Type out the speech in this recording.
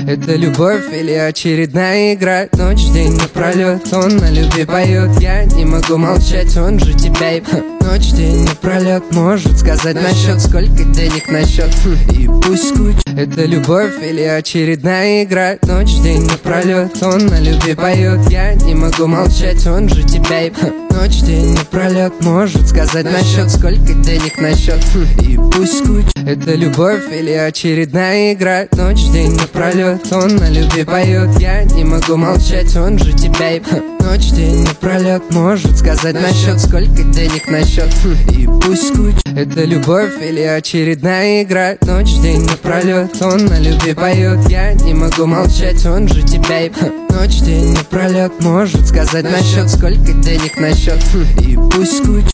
Это любовь или очередная игра? Ночь, день напролет, он на любви поет. Я не могу молчать, он же тебя и... Ночь, день напролет, может сказать насчет, сколько денег на счет. И пусть скучит. Это любовь или очередная игра? Ночь, день напролет, он на любви поет. Я не могу молчать, он же тебя и... Ночь, день напролет, может сказать насчет, сколько денег на счет. И пусть скучит. Это любовь или очередная игра? Ночь, день напролет, он на любви поет. Я не могу молчать, он же тебя и... Ночь, день напролет, может сказать насчет, сколько денег на счет. И пусть скучит. Это любовь или очередная игра? Ночь, день напролет, он на любви поет. Я не могу молчать, он же тебя и... Ночь, день напролет, может сказать насчет, сколько денег на счет. И пусть скучит.